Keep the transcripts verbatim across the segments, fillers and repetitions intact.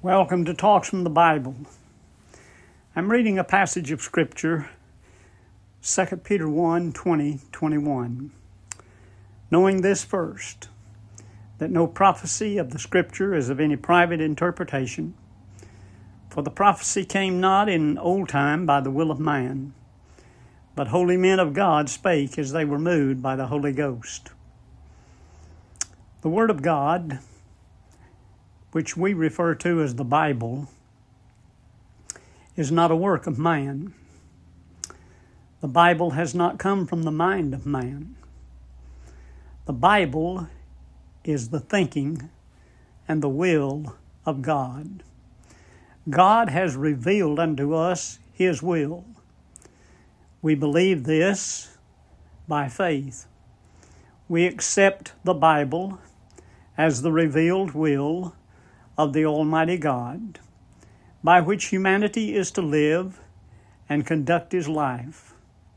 Welcome to Talks from the Bible. I'm reading a passage of Scripture, Second Peter one, twenty, twenty-one. Knowing this first, that no prophecy of the Scripture is of any private interpretation, for the prophecy came not in old time by the will of man, but holy men of God spake as they were moved by the Holy Ghost. The Word of God, which we refer to as the Bible, is not a work of man. The Bible has not come from the mind of man. The Bible is the thinking and the will of God. God has revealed unto us His will. We believe this by faith. We accept the Bible as the revealed will of the Almighty God, by which humanity is to live and conduct his life.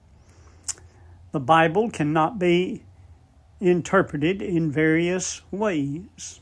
The Bible cannot be interpreted in various ways.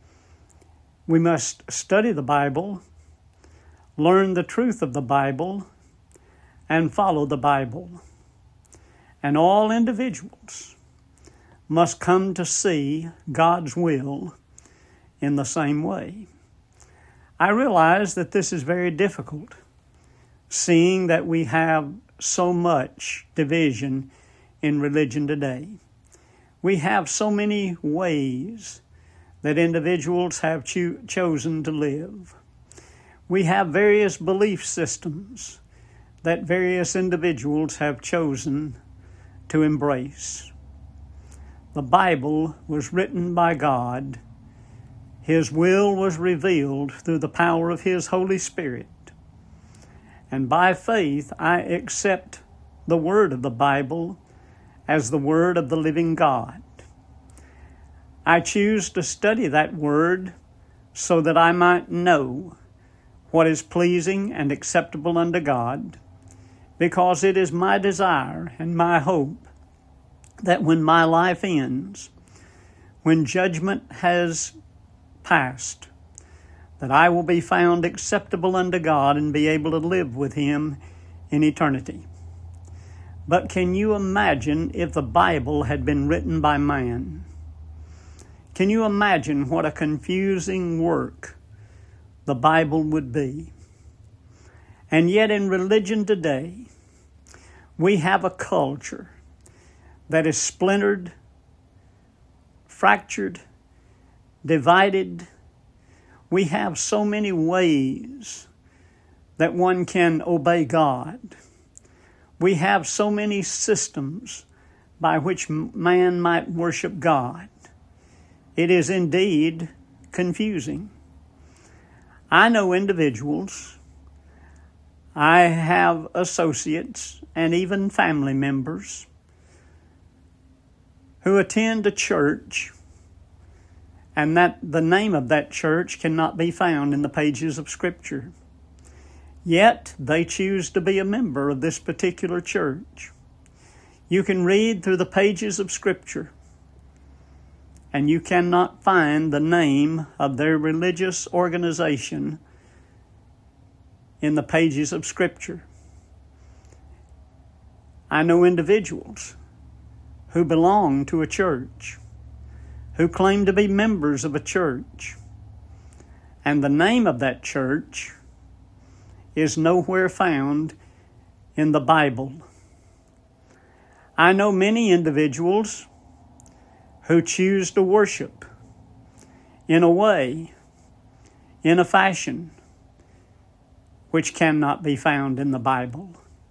We must study the Bible, learn the truth of the Bible, and follow the Bible. And all individuals must come to see God's will in the same way. I realize that this is very difficult, seeing that we have so much division in religion today. We have so many ways that individuals have cho- chosen to live. We have various belief systems that various individuals have chosen to embrace. The Bible was written by God. His will was revealed through the power of His Holy Spirit. And by faith, I accept the word of the Bible as the word of the living God. I choose to study that word so that I might know what is pleasing and acceptable unto God, because it is my desire and my hope that when my life ends, when judgment has past, that I will be found acceptable unto God and be able to live with Him in eternity. But can you imagine if the Bible had been written by man? Can you imagine what a confusing work the Bible would be? And yet in religion today, we have a culture that is splintered, fractured, divided. We have so many ways that one can obey God. We have so many systems by which man might worship God. It is indeed confusing. I know individuals, I have associates, and even family members who attend a church, and that the name of that church cannot be found in the pages of Scripture. Yet they choose to be a member of this particular church. You can read through the pages of Scripture, and you cannot find the name of their religious organization in the pages of Scripture. I know individuals who belong to a church, who claim to be members of a church, and the name of that church is nowhere found in the Bible. I know many individuals who choose to worship in a way, in a fashion, which cannot be found in the Bible.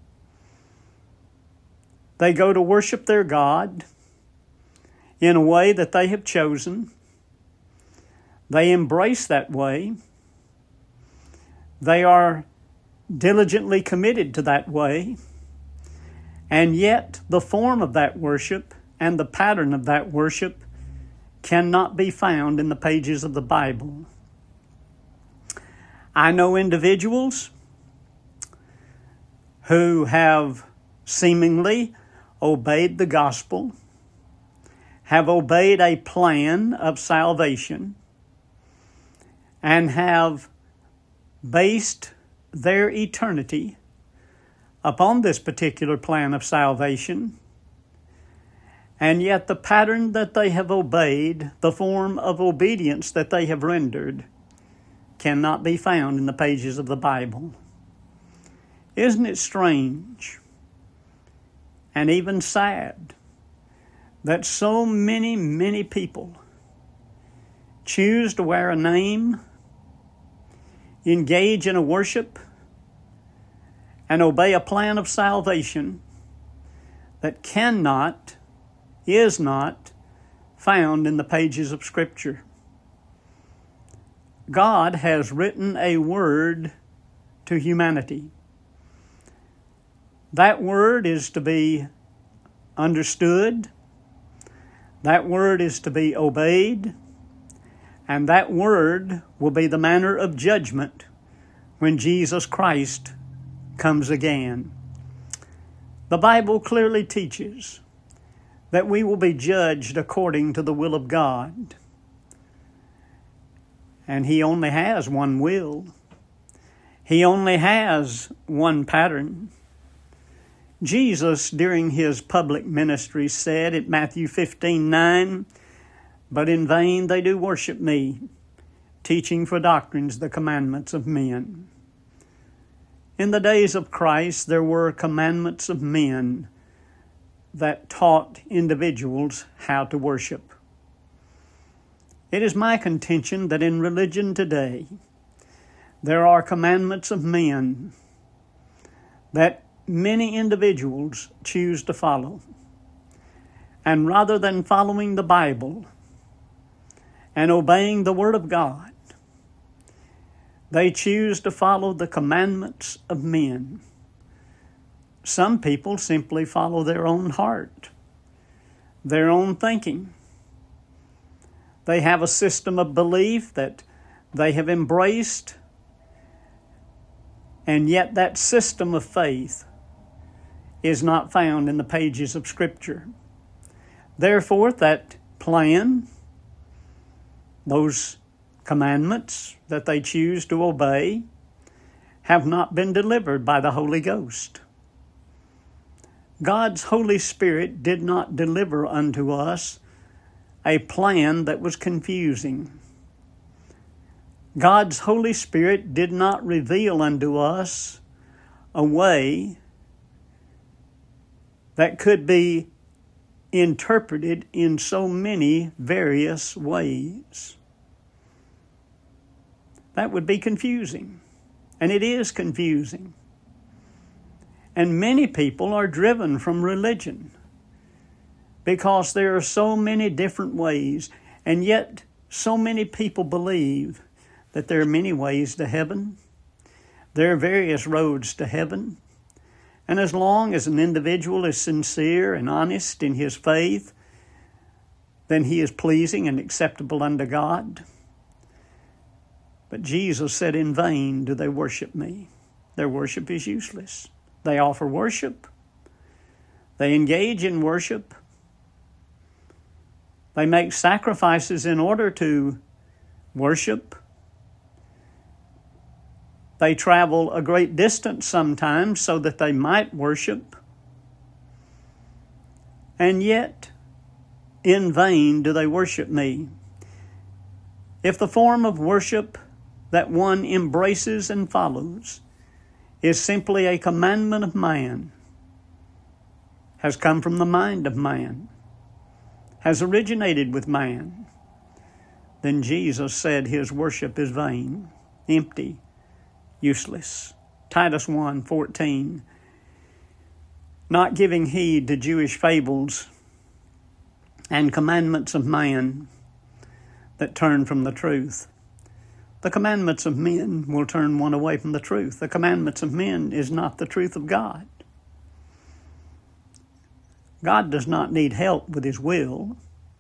They go to worship their God in a way that they have chosen. They embrace that way. They are diligently committed to that way. And yet the form of that worship and the pattern of that worship cannot be found in the pages of the Bible. I know individuals who have seemingly obeyed the gospel, have obeyed a plan of salvation, and have based their eternity upon this particular plan of salvation, and yet the pattern that they have obeyed, the form of obedience that they have rendered, cannot be found in the pages of the Bible. Isn't it strange and even sad that so many, many people choose to wear a name, engage in a worship, and obey a plan of salvation that cannot, is not found in the pages of Scripture? God has written a word to humanity. That word is to be understood. That word is to be obeyed. And that word will be the manner of judgment when Jesus Christ comes again. The Bible clearly teaches that we will be judged according to the will of God. And He only has one will. He only has one pattern. Jesus, during His public ministry, said at Matthew fifteen nine, "But in vain they do worship me, teaching for doctrines the commandments of men." In the days of Christ, there were commandments of men that taught individuals how to worship. It is my contention that in religion today, there are commandments of men that many individuals choose to follow. And rather than following the Bible and obeying the Word of God, they choose to follow the commandments of men. Some people simply follow their own heart, their own thinking. They have a system of belief that they have embraced, and yet that system of faith is not found in the pages of Scripture. Therefore, that plan, those commandments that they choose to obey, have not been delivered by the Holy Ghost. God's Holy Spirit did not deliver unto us a plan that was confusing. God's Holy Spirit did not reveal unto us a way that could be interpreted in so many various ways. That would be confusing, and it is confusing. And many people are driven from religion because there are so many different ways, and yet so many people believe that there are many ways to heaven. There are various roads to heaven. And as long as an individual is sincere and honest in his faith, then he is pleasing and acceptable unto God. But Jesus said, "In vain do they worship me." Their worship is useless. They offer worship. They engage in worship. They make sacrifices in order to worship. They travel a great distance sometimes so that they might worship. And yet, in vain do they worship me. If the form of worship that one embraces and follows is simply a commandment of man, has come from the mind of man, has originated with man, then Jesus said his worship is vain, empty, useless. Titus one fourteen. Not giving heed to Jewish fables and commandments of man that turn from the truth. The commandments of men will turn one away from the truth. The commandments of men is not the truth of God. God does not need help with His will.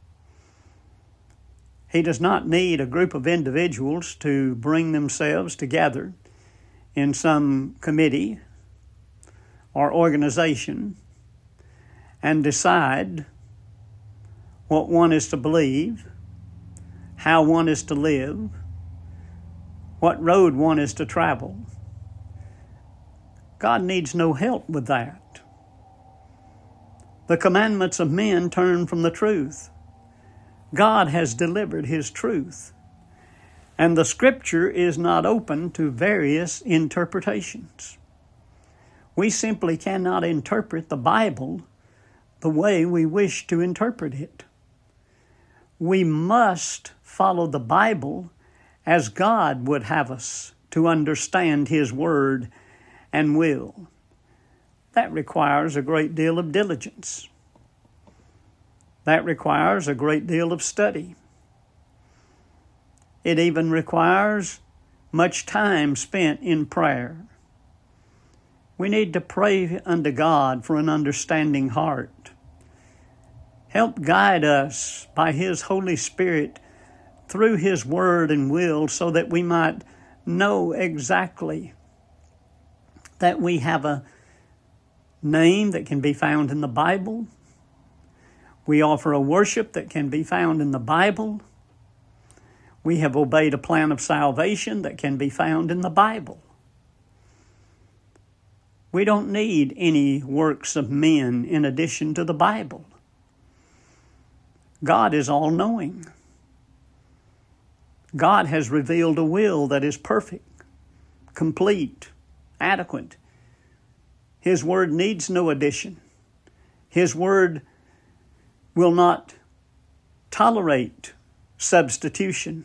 He does not need a group of individuals to bring themselves together in some committee or organization and decide what one is to believe, how one is to live, what road one is to travel. God needs no help with that. The commandments of men turn from the truth. God has delivered His truth, and the Scripture is not open to various interpretations. We simply cannot interpret the Bible the way we wish to interpret it. We must follow the Bible as God would have us to understand His Word and will. That requires a great deal of diligence. That requires a great deal of study. It even requires much time spent in prayer. We need to pray unto God for an understanding heart. Help guide us by His Holy Spirit through His Word and will, so that we might know exactly that we have a name that can be found in the Bible. We offer a worship that can be found in the Bible. We have obeyed a plan of salvation that can be found in the Bible. We don't need any works of men in addition to the Bible. God is all-knowing. God has revealed a will that is perfect, complete, adequate. His Word needs no addition. His Word will not tolerate substitution.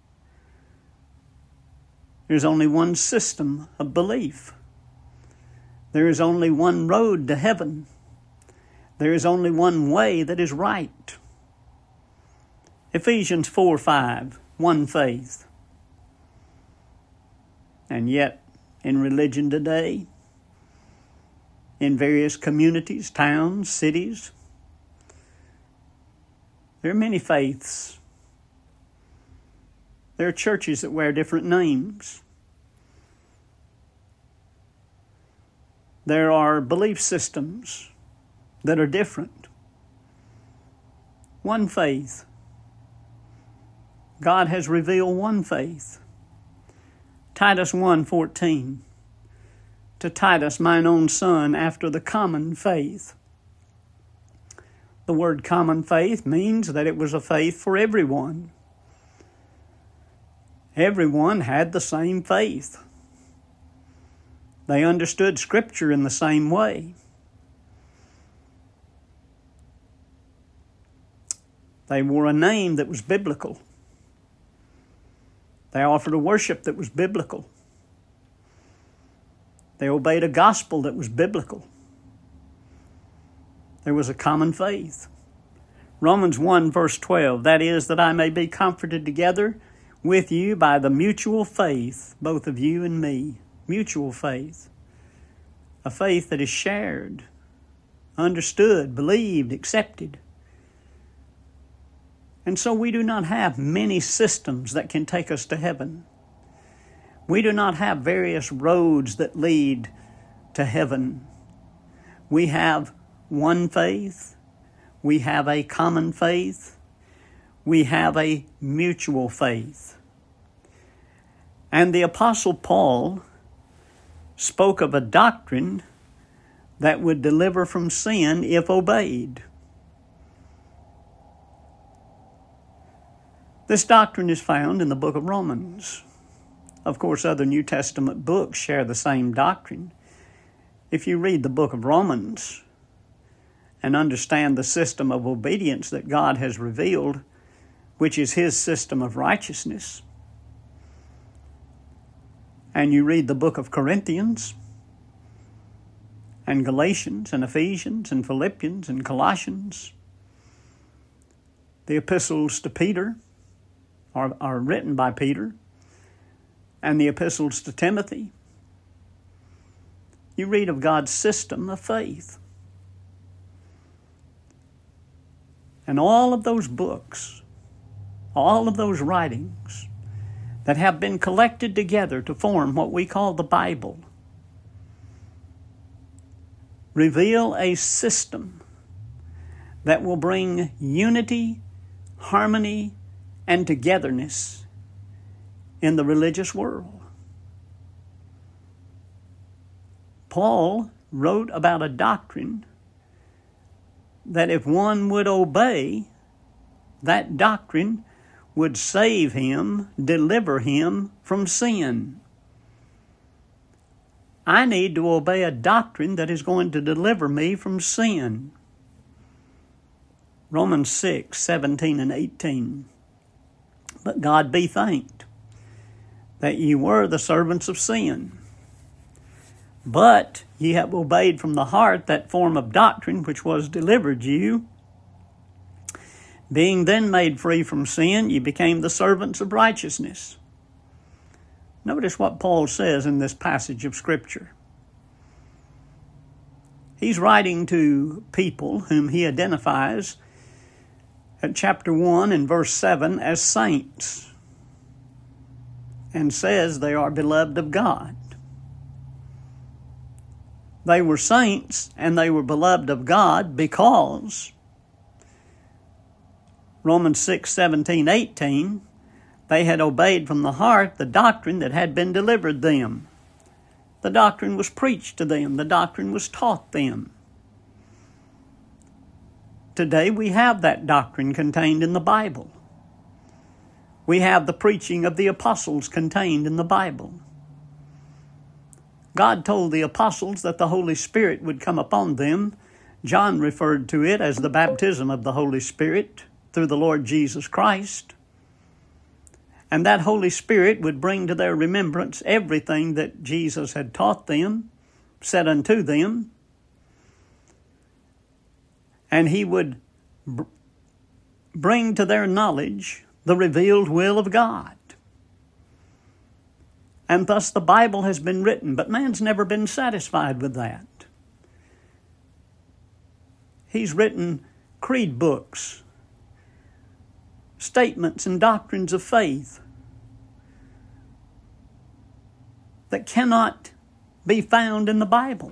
There's only one system of belief. There is only one road to heaven. There is only one way that is right. Ephesians four five, one faith. And yet, in religion today, in various communities, towns, cities, there are many faiths. There are churches that wear different names. There are belief systems that are different. One faith. God has revealed one faith. Titus one fourteen. To Titus, mine own son, after the common faith. The word common faith means that it was a faith for everyone. Everyone had the same faith. They understood Scripture in the same way. They wore a name that was biblical. They offered a worship that was biblical. They obeyed a gospel that was biblical. There was a common faith. Romans one verse twelve, that is, that I may be comforted together with you by the mutual faith, both of you and me. Mutual faith. A faith that is shared, understood, believed, accepted. And so we do not have many systems that can take us to heaven. We do not have various roads that lead to heaven. We have one faith. We have a common faith. We have a mutual faith. And the Apostle Paul spoke of a doctrine that would deliver from sin if obeyed. This doctrine is found in the book of Romans. Of course, other New Testament books share the same doctrine. If you read the book of Romans and understand the system of obedience that God has revealed, which is His system of righteousness, and you read the book of Corinthians and Galatians and Ephesians and Philippians and Colossians, the epistles to Peter are, are written by Peter, and the epistles to Timothy, you read of God's system of faith. And all of those books, all of those writings that have been collected together to form what we call the Bible, reveal a system that will bring unity, harmony, and togetherness in the religious world. Paul wrote about a doctrine that if one would obey, that doctrine would save him, deliver him from sin. I need to obey a doctrine that is going to deliver me from sin. Romans six, seventeen and eighteen. But God be thanked that ye were the servants of sin. But ye have obeyed from the heart that form of doctrine which was delivered you. Being then made free from sin, ye became the servants of righteousness. Notice what Paul says in this passage of Scripture. He's writing to people whom he identifies at chapter one and verse seven as saints, and says they are beloved of God. They were saints and they were beloved of God because Romans six, seventeen, eighteen, they had obeyed from the heart the doctrine that had been delivered them. The doctrine was preached to them. The doctrine was taught them. Today we have that doctrine contained in the Bible. We have the preaching of the apostles contained in the Bible. God told the apostles that the Holy Spirit would come upon them. John referred to it as the baptism of the Holy Spirit through the Lord Jesus Christ. And that Holy Spirit would bring to their remembrance everything that Jesus had taught them, said unto them. And He would br- bring to their knowledge the revealed will of God. And thus the Bible has been written, but man's never been satisfied with that. He's written creed books, statements and doctrines of faith that cannot be found in the Bible.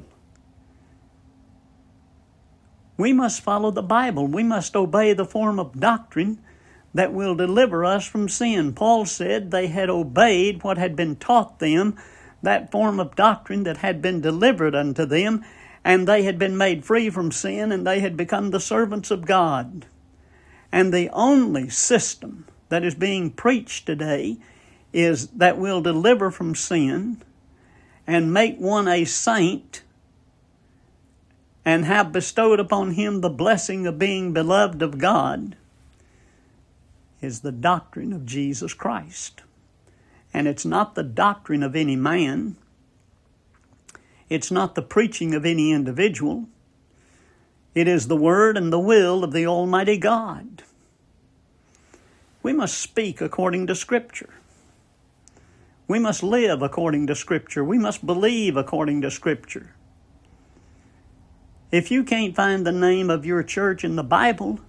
We must follow the Bible. We must obey the form of doctrine that will deliver us from sin. Paul said they had obeyed what had been taught them, that form of doctrine that had been delivered unto them, and they had been made free from sin, and they had become the servants of God. And the only system that is being preached today is that will deliver from sin and make one a saint and have bestowed upon him the blessing of being beloved of God, is the doctrine of Jesus Christ. And it's not the doctrine of any man. It's not the preaching of any individual. It is the word and the will of the Almighty God. We must speak according to Scripture. We must live according to Scripture. We must believe according to Scripture. If you can't find the name of your church in the Bible,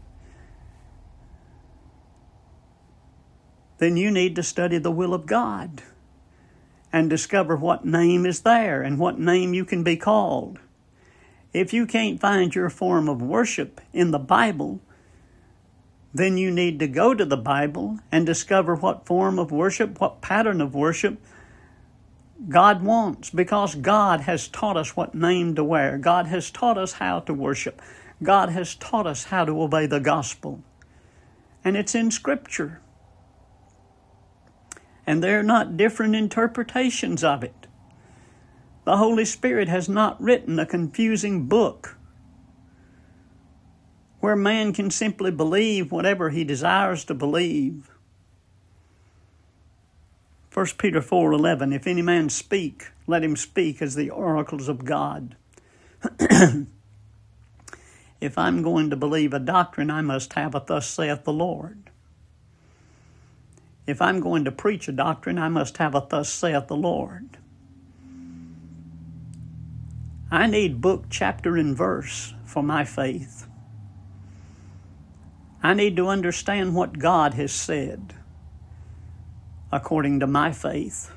then you need to study the will of God and discover what name is there and what name you can be called. If you can't find your form of worship in the Bible, then you need to go to the Bible and discover what form of worship, what pattern of worship God wants, because God has taught us what name to wear. God has taught us how to worship. God has taught us how to obey the gospel. And it's in Scripture. And they're not different interpretations of it. The Holy Spirit has not written a confusing book where man can simply believe whatever he desires to believe. First Peter four eleven, if any man speak, let him speak as the oracles of God. If I'm going to believe a doctrine, I must have a thus saith the Lord. If I'm going to preach a doctrine, I must have a thus saith the Lord. I need book, chapter, and verse for my faith. I need to understand what God has said according to my faith.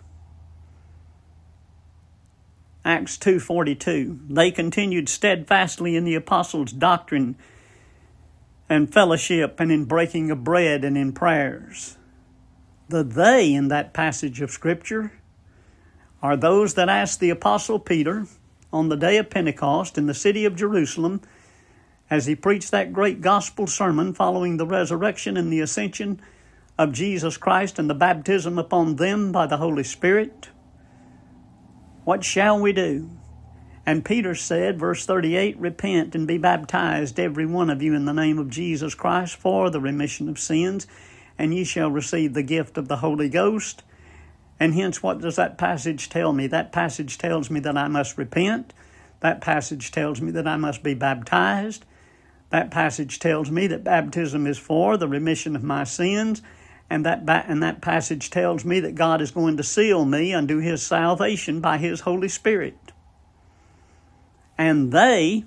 Acts two forty-two, they continued steadfastly in the apostles' doctrine and fellowship and in breaking of bread and in prayers. The they in that passage of Scripture are those that asked the Apostle Peter on the day of Pentecost in the city of Jerusalem, as he preached that great gospel sermon following the resurrection and the ascension of Jesus Christ and the baptism upon them by the Holy Spirit. What shall we do? And Peter said, verse thirty-eight, repent and be baptized, every one of you, in the name of Jesus Christ for the remission of sins, and ye shall receive the gift of the Holy Ghost. And hence, what does that passage tell me? That passage tells me that I must repent. That passage tells me that I must be baptized. That passage tells me that baptism is for the remission of my sins. And that, ba- and that passage tells me that God is going to seal me unto His salvation by His Holy Spirit. And they,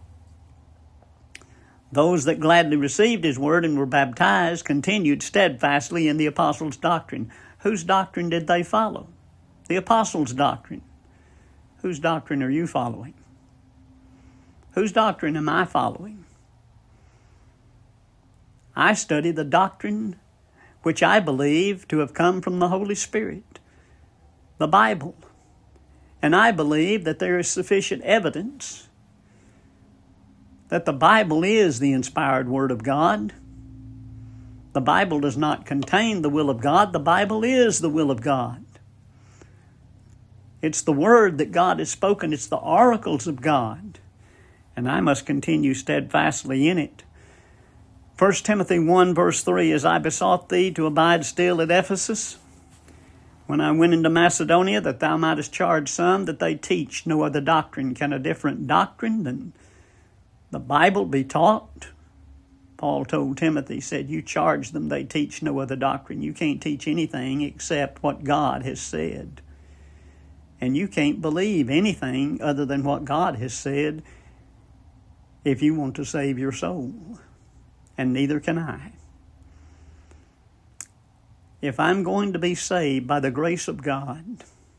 those that gladly received His word and were baptized, continued steadfastly in the apostles' doctrine. Whose doctrine did they follow? The apostles' doctrine. Whose doctrine are you following? Whose doctrine am I following? I study the doctrine which I believe to have come from the Holy Spirit, the Bible. And I believe that there is sufficient evidence that the Bible is the inspired Word of God. The Bible does not contain the will of God. The Bible is the will of God. It's the Word that God has spoken. It's the oracles of God. And I must continue steadfastly in it. First Timothy one verse three, as I besought thee to abide still at Ephesus, when I went into Macedonia, that thou mightest charge some that they teach no other doctrine. Can a different doctrine than the Bible be taught? Paul told Timothy, said, you charge them they teach no other doctrine. You can't teach anything except what God has said. And you can't believe anything other than what God has said if you want to save your soul. And neither can I. If I'm going to be saved by the grace of God,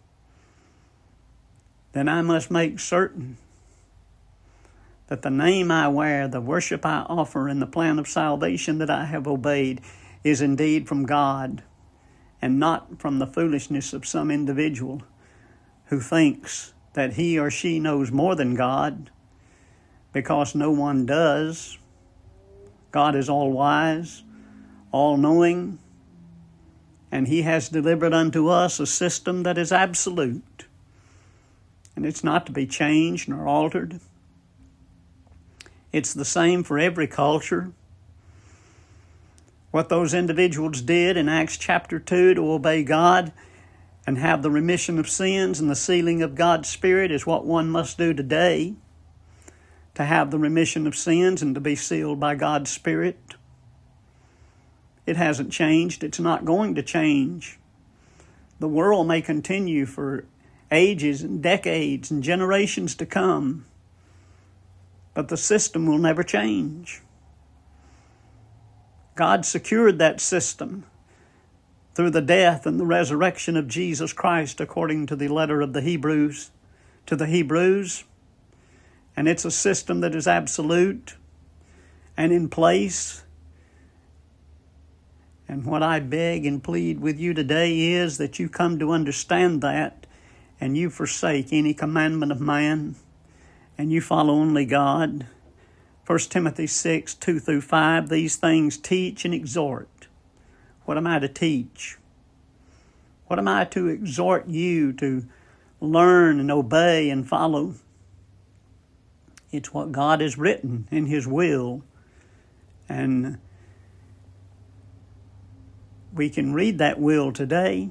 then I must make certain that the name I wear, the worship I offer, and the plan of salvation that I have obeyed is indeed from God and not from the foolishness of some individual who thinks that he or she knows more than God, because no one does. God is all-wise, all-knowing, and He has delivered unto us a system that is absolute, and it's not to be changed nor altered. It's the same for every culture. What those individuals did in Acts chapter two to obey God and have the remission of sins and the sealing of God's Spirit is what one must do today, to have the remission of sins and to be sealed by God's Spirit. It hasn't changed. It's not going to change. The world may continue for ages and decades and generations to come, but the system will never change. God secured that system through the death and the resurrection of Jesus Christ, according to the letter of the Hebrews to the Hebrews. And it's a system that is absolute and in place. And what I beg and plead with you today is that you come to understand that and you forsake any commandment of man and you follow only God. First Timothy six, two through five, these things teach and exhort. What am I to teach? What am I to exhort you to learn and obey and follow? It's what God has written in His will. And we can read that will today.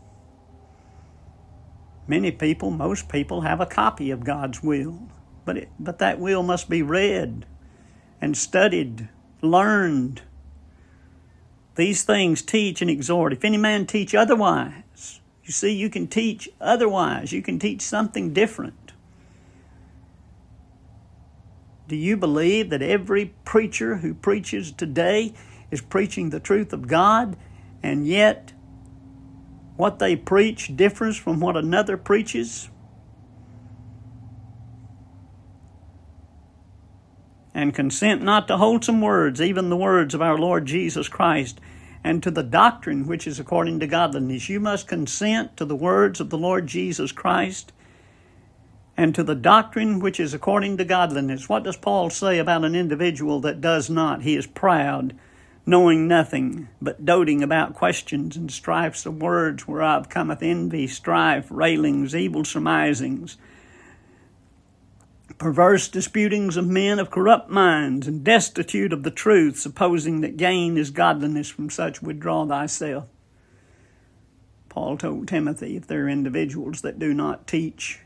Many people, most people, have a copy of God's will. But, it, but that will must be read and studied, learned. These things teach and exhort. If any man teach otherwise, you see, you can teach otherwise. You can teach something different. Do you believe that every preacher who preaches today is preaching the truth of God, and yet what they preach differs from what another preaches? And consent not to wholesome words, even the words of our Lord Jesus Christ, and to the doctrine which is according to godliness. You must consent to the words of the Lord Jesus Christ and to the doctrine which is according to godliness. What does Paul say about an individual that does not? He is proud, knowing nothing, but doting about questions and strifes of words, whereof cometh envy, strife, railings, evil surmisings, perverse disputings of men of corrupt minds, and destitute of the truth, supposing that gain is godliness. From such withdraw thyself. Paul told Timothy, if there are individuals that do not teach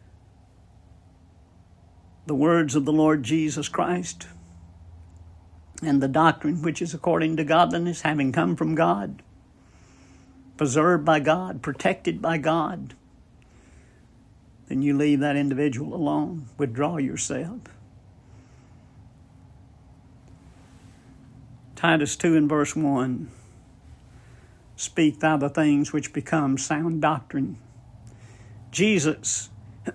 the words of the Lord Jesus Christ and the doctrine which is according to godliness, having come from God, preserved by God, protected by God, then you leave that individual alone. Withdraw yourself. Titus two and verse one. Speak thou the things which become sound doctrine. Jesus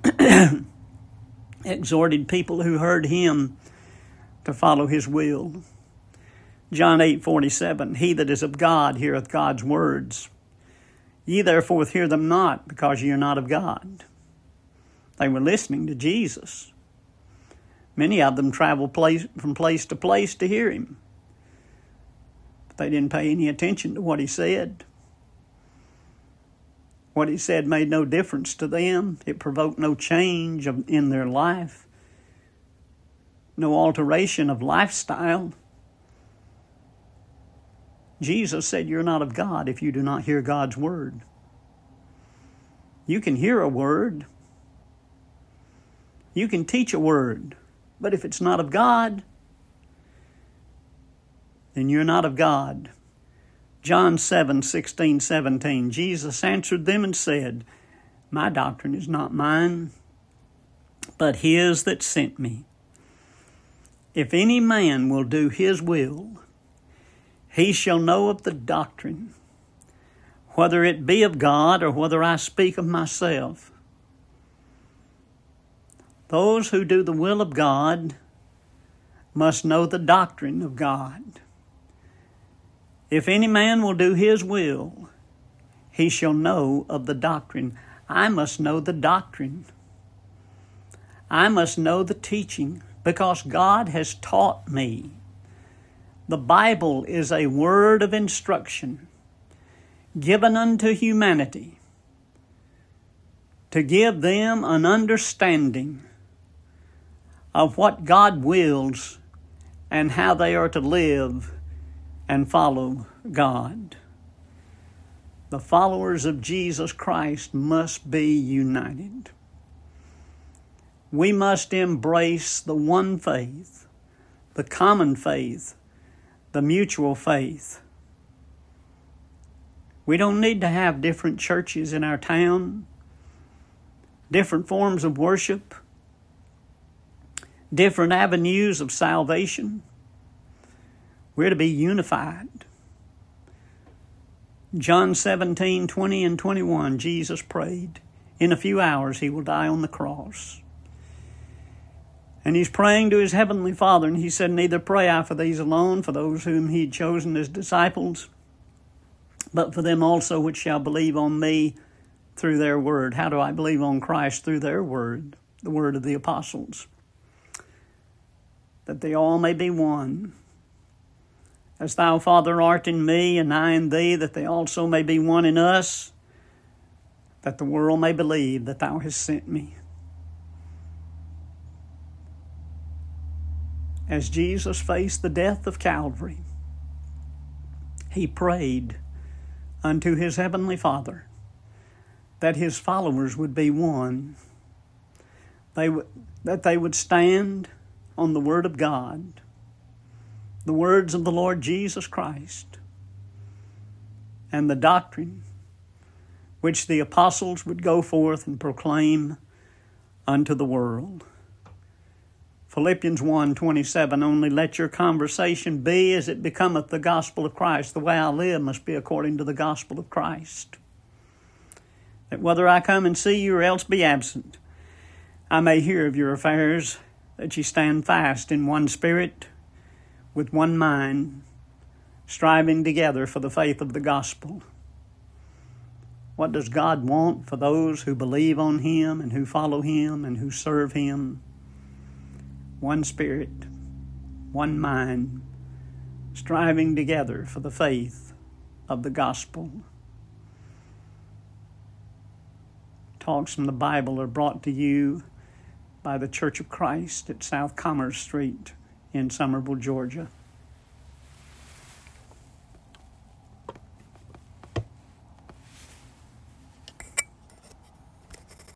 exhorted people who heard him to follow his will. John eight forty-seven. He that is of God heareth God's words. Ye therefore hear them not, because ye are not of God. They were listening to Jesus. Many of them traveled place, from place to place to hear him. But they didn't pay any attention to what he said. What he said made no difference to them. It provoked no change of, in their life. No alteration of lifestyle. Jesus said, you're not of God if you do not hear God's word. You can hear a word. You can teach a word. But if it's not of God, then you're not of God. John seven, sixteen, seventeen. Jesus answered them and said, my doctrine is not mine, but his that sent me. If any man will do his will, he shall know of the doctrine, whether it be of God or whether I speak of myself. Those who do the will of God must know the doctrine of God. If any man will do his will, he shall know of the doctrine. I must know the doctrine. I must know the teaching, because God has taught me. The Bible is a word of instruction given unto humanity to give them an understanding of what God wills and how they are to live and follow God. The followers of Jesus Christ must be united. We must embrace the one faith, the common faith, the mutual faith. We don't need to have different churches in our town, different forms of worship, different avenues of salvation. We're to be unified. John seventeen, twenty and twenty-one, Jesus prayed, in a few hours he will die on the cross. And he's praying to his heavenly Father, and he said, neither pray I for these alone, for those whom he had chosen as disciples, but for them also which shall believe on me through their word. How do I believe on Christ? Through their word, the word of the apostles. That they all may be one. As thou, Father, art in me, and I in thee, that they also may be one in us, that the world may believe that thou hast sent me. As Jesus faced the death of Calvary, he prayed unto his heavenly Father that his followers would be one, they w- that they would stand on the Word of God, the words of the Lord Jesus Christ, and the doctrine which the apostles would go forth and proclaim unto the world. Philippians one twenty-seven, only let your conversation be as it becometh the gospel of Christ. The way I live must be according to the gospel of Christ. That whether I come and see you or else be absent, I may hear of your affairs, that ye stand fast in one spirit, with one mind, striving together for the faith of the gospel. What does God want for those who believe on Him and who follow Him and who serve Him? One spirit, one mind, striving together for the faith of the gospel. Talks from the Bible are brought to you by the Church of Christ at South Commerce Street in Summerville, Georgia.